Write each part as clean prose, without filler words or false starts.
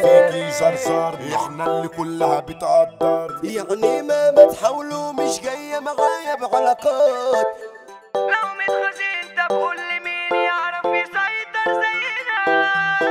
فيكي زرزر، احنا اللي كلها بتقدر. يعني ما تحاولوا مش جاية معايا بعلاقات. لو متخزين طب قول لي مين يعرف يسيطر زينا.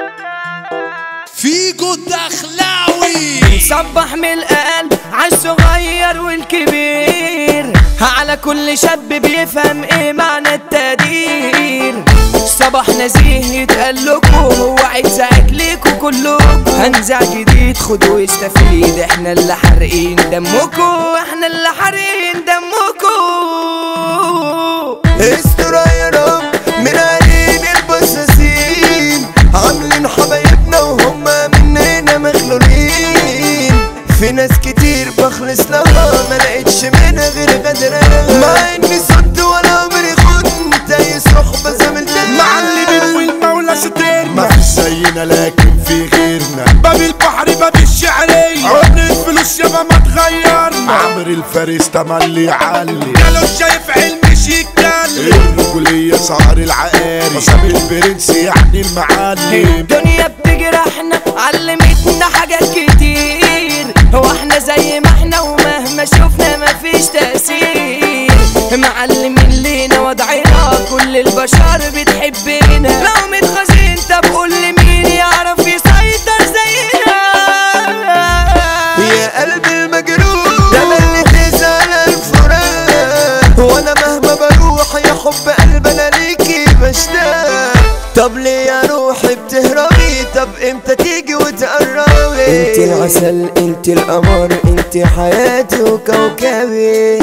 فيجو الدخلاوي صبح من القلب عالصغير والكبير، على كل شاب بيفهم ايه معنى التقدير. صباح نزيه يتقلكوا، هو عايزك ليكوا كلكوا. هنزع جديد خدوا استفيد، احنا اللي حارقين دمكوا، احنا اللي حارقين دمكوا. استرايرهم من عين البصاصين، عاملين حبايبنا وهم مننا مخلولين. في ناس كتير بخلص لها ما لقيتش منها غير غدرها، مع اني صد ولا عمري كنت يصرخ بزملتها. معلمين والمولى سترنا، ما فيش زينا لكن في غيرنا. باب البحر باب الشعرية، عمر الفلوس يابا ما تغيرنا. عمر الفارس تملي يعلي، قالوا شايف علم يتكلم. الرجولية صار العقاري، وسام البرنس يعني المعلم. الدنيا بتجرحنا علمتنا حاجات كتير، هو احنا زي ما احنا ومهما شفنا مفيش تأثير. معلمين لينا وضعنا كل البشر بتحبنا. لو متخزين طب قول لي مين يعرف يسيطر زينا. يا قلبي المجروح ده انا اللي تزعل الفراق، وانا مهما بروح يا حب قلب انا ليكي بشتاق. طب ليه يا روحي بتهربي؟ طب امتى تيجي وتقربي؟ انت العسل انت القمر انت حياتي وكوكبي.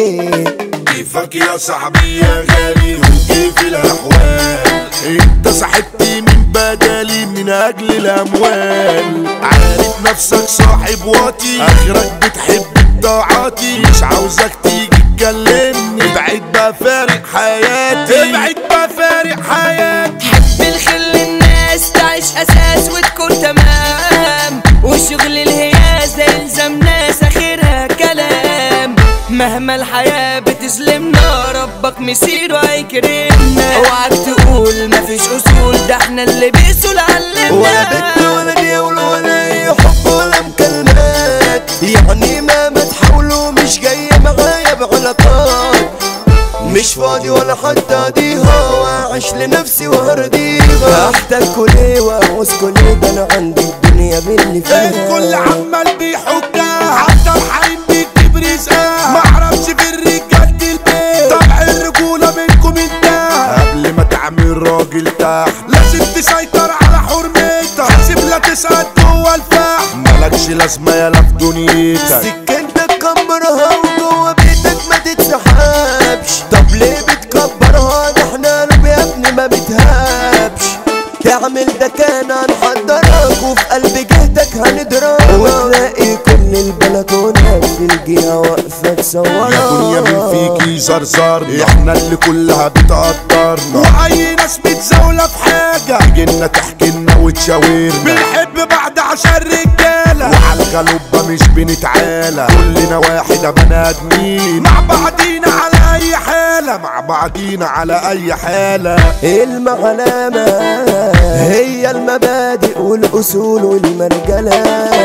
كيفك يا صاحبي يا غالي وكيف الاحوال؟ انت صاحبتي من بدالي من اجل الاموال. عارف نفسك صاحب واطي، اخرك بتحب بضاعاتي. مش عاوزك تيجي تكلمني، ابعد بقى فارق حياتي، ابعد بقى فارق حياتي. حب الخل الناس تعيش اساس وتكون تمام، وشغل الهياس ده يلزم ناس اخرها كلام. مهما الحياة بتظلمنا ربك مسيره هيكرمنا. اوعك تقول مفيش اصول، ده احنا اللي بيسول علمنا. ولا بنت ولا ديول ولا اي حب ولا مكالمات، يعني ما تحاولوا مش جاية معايا بعلاقات. مش فاضي ولا حتى اضيها، واعيش لنفسي وهرديها. احتاج كلي واعوز كلي، ده انا عندي الدنيا باللي فيها. الكل عمال بيحكها، حتى الحريم بيكتب رزقها. معرفش في الرجالة البيت طبع الرجولة منكم انتهى. قبل ما تعمل راجل تحت لازم تسيطر على حرمتك، حاسب لا تسقط جوه الفحم. مالكش لازمة يالا في دنيتك، سكنتك كبرها وجوه بيتك ما تتسحبش. طب ليه بتكبرها؟ ده احنا قلب يا ابني ما بتهابش. تعمل ده كان هنحضرك وفي قلب جهتك هنضربك، وتلاقي كل البلكونات في الجهة واقفة تصورك. يا دنيا من فيكي زرزرنا، احنا اللي كلها بتقدرنا. واي ناس متزاولة في حاجة تجينا تحكيلنا وتشاورنا. بنحب بعض عشان رجالة، وعلى الغلوبة مش بنتعالى. كلنا واحد يا بني ادمين، مع بعضينا على اي حالة، مع بعضينا على اي حالة. المعلمة هي المبادئ والأصول والمرجلة.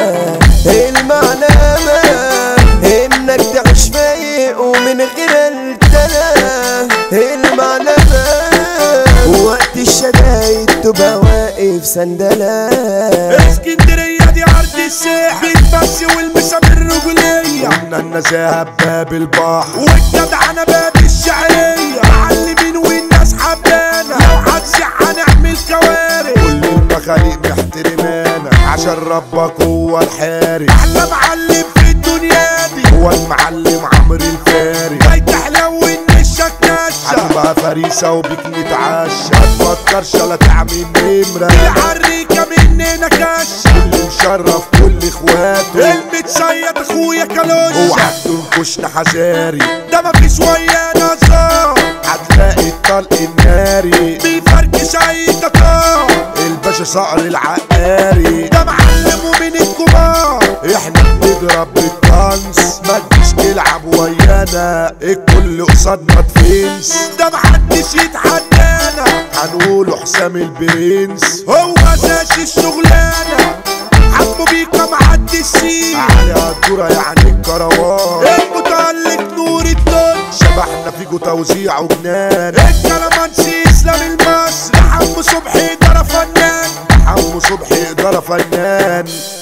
المعلمة إنك تعيش فايق ومن غير التلا. المعلمة وقت الشدايد تبقى واقف سندلة. اسكندرية دي عرض الساحل، بس والمسام الرجولية. قلنا النزاهة بباب البحر، والجدعنة باب الشعرية. معلمين والناس حبانا، لو هتسيح هنعمل كوارث. كل المخاليق محترمانا عشان ربك هو الحارس. احلى معلم في الدنيا دي هو المعلم عمرو الفارس. جاي تحلو النشك نشة، هتبقى فريسة وبيك نتعشى. متفكرش لا تعمل نمرة، العريكة مننا كشة. كل مشرف كل اخواته، المتصيد اخويا كالوشة. اوعك تنكشنا حذاري، ده مفيش ويانا هزار. هتلاقي الطلق الناري بيفركش اي تتار. الباشا صقر العقاري، ده معلم ومن الكبار. احنا بنضرب بالطنس، ما تجيش تلعب ويانا. الكل قصادنا تفنس، ده محدش يتحدانا. هنقوله حسام البرنس، هو اساس الشغلانة. حبوا بيكا معدي السين عليها الدورة يعني الكروان المتألق نور الدنيا شبحنا فيكو توزيع وجنان الكلامانسي اسلام المصري حمو صبحي إدارة فنان حمو صبحي إدارة فنان